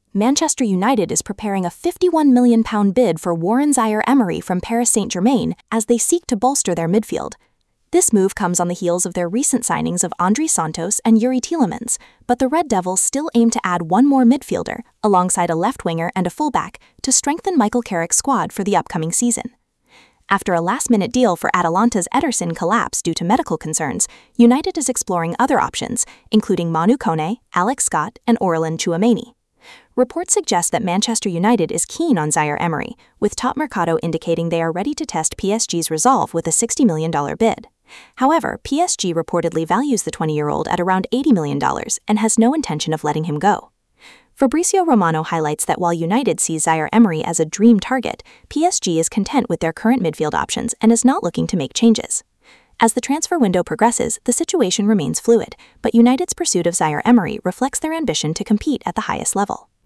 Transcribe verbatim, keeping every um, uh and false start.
Manchester United is preparing a fifty-one million pound bid for Warren Zaire-Emery from Paris Saint-Germain as they seek to bolster their midfield. This move comes on the heels of their recent signings of Andrey Santos and Yuri Tielemans, but the Red Devils still aim to add one more midfielder, alongside a left winger and a fullback, to strengthen Michael Carrick's squad for the upcoming season. After a last-minute deal for Atalanta's Ederson collapse due to medical concerns, United is exploring other options, including Manu Kone, Alex Scott, and Aurelien Tchouameni. Reports suggest that Manchester United is keen on Zaire-Emery, with Top Mercato indicating they are ready to test P S G's resolve with a sixty million dollars bid. However, P S G reportedly values the twenty-year-old at around eighty million dollars and has no intention of letting him go. Fabrizio Romano highlights that while United sees Zaire-Emery as a dream target, P S G is content with their current midfield options and is not looking to make changes. As the transfer window progresses, the situation remains fluid, but United's pursuit of Zaire-Emery reflects their ambition to compete at the highest level.